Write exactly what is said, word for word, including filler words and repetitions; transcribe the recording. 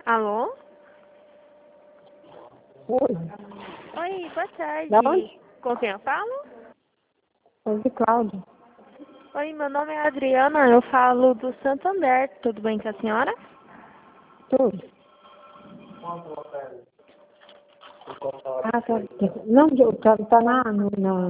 Alô? Oi, Oi, boa tarde. da onde? Com quem eu falo? Oi, de Cláudia. Oi, meu nome é Adriana, eu falo do Santander. Tudo bem com a senhora? Tudo. Ah, tá. Não, tá, tá na, no, no,